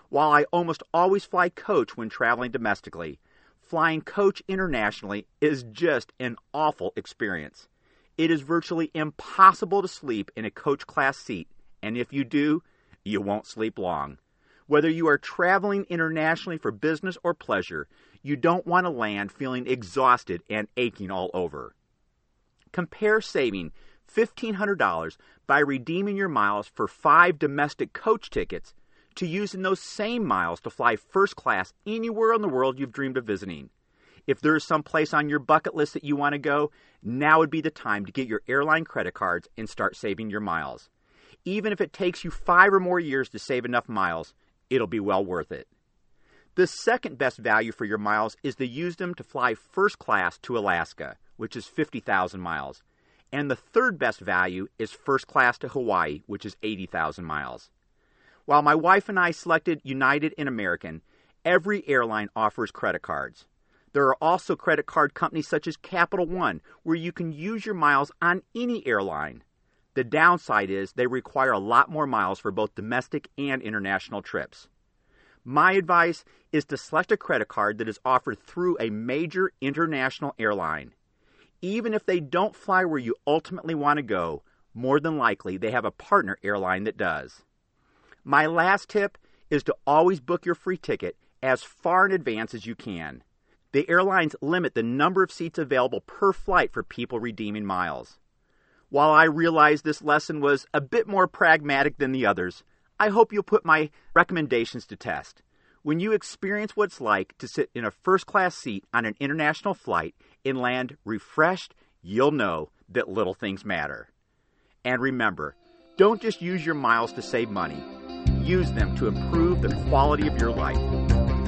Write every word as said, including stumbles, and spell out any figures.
While I almost always fly coach when traveling domestically, flying coach internationally is just an awful experience. It is virtually impossible to sleep in a coach class seat, and if you do, you won't sleep long. Whether you are traveling internationally for business or pleasure, you don't want to land feeling exhausted and aching all over. Compare saving fifteen hundred dollars by redeeming your miles for five domestic coach tickets to using those same miles to fly first class anywhere in the world you've dreamed of visiting. If there is some place on your bucket list that you want to go, now would be the time to get your airline credit cards and start saving your miles. Even if it takes you five or more years to save enough miles, it'll be well worth it. The second best value for your miles is to use them to fly first class to Alaska, which is fifty thousand miles. And the third best value is first class to Hawaii, which is eighty thousand miles. While my wife and I selected United and American, every airline offers credit cards. There are also credit card companies such as Capital One, where you can use your miles on any airline. The downside is they require a lot more miles for both domestic and international trips. My advice is to select a credit card that is offered through a major international airline. Even if they don't fly where you ultimately want to go, more than likely they have a partner airline that does. My last tip is to always book your free ticket as far in advance as you can. The airlines limit the number of seats available per flight for people redeeming miles. While I realize this lesson was a bit more pragmatic than the others, I hope you'll put my recommendations to test. When you experience what it's like to sit in a first-class seat on an international flight and land refreshed, you'll know that little things matter. And remember, don't just use your miles to save money. Use them to improve the quality of your life.